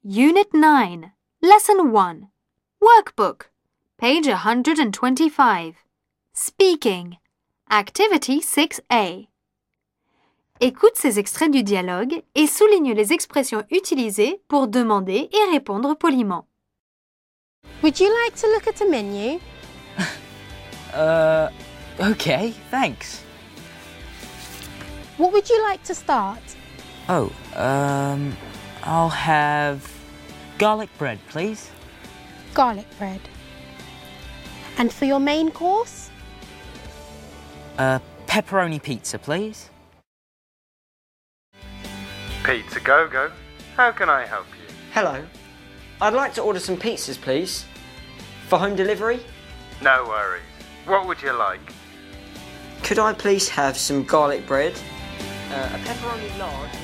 Unit 9, Lesson 1, Workbook, page 125. Speaking, Activity 6A. Écoute ces extraits du dialogue et souligne les expressions utilisées pour demander et répondre poliment. Would you like to look at a menu? Okay, thanks. What would you like to start? Oh, I'll have garlic bread, please. Garlic bread. And for your main course? Pepperoni pizza, please. Pizza Go-Go, how can I help you? Hello. I'd like to order some pizzas, please. For home delivery? No worries. What would you like? Could I please have some garlic bread, a pepperoni large...